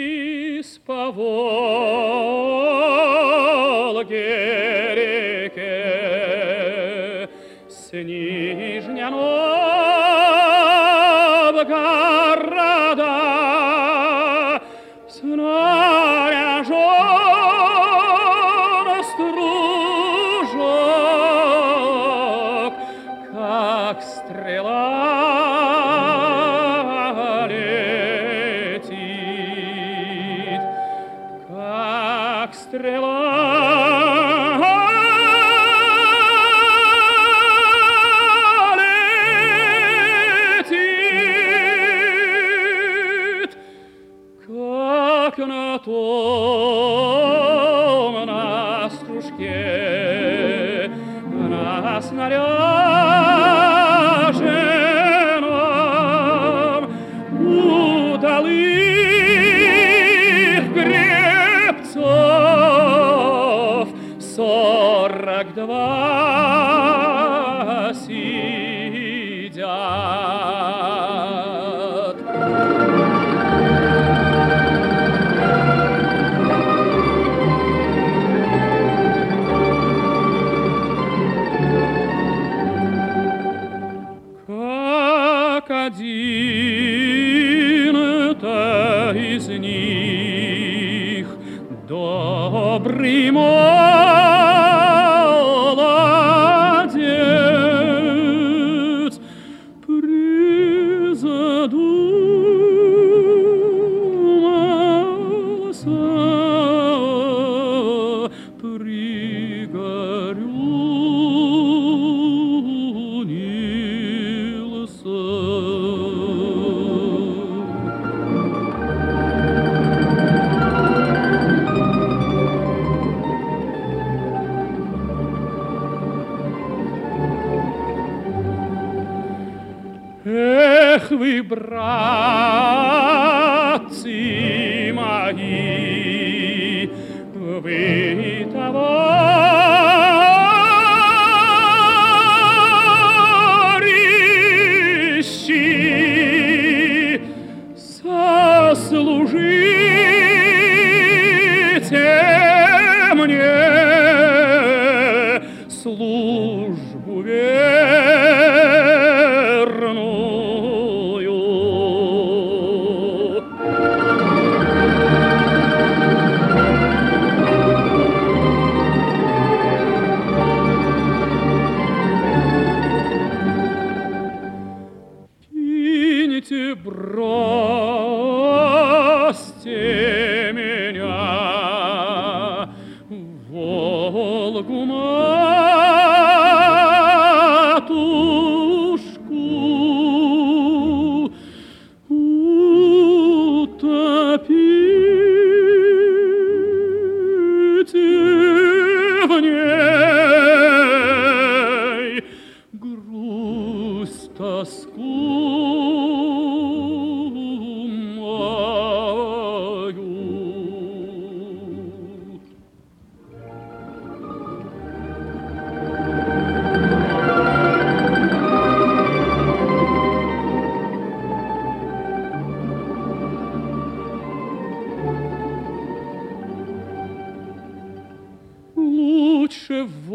вниз по Волге реке с Нижня Новгорода снаряжен стружок, как стрела летит, как стрела летит, как на том, на стружке, на снаряженном удалых гребцов 42 сидят. Как один-то из них добрый молодец призадумался, Эх вы, братцы мои, вы товарищи, сослужите мне службу верную. Киньте, бросьте меня в Волгу матушку, утопите в ней грусть, тоску мою. Лучше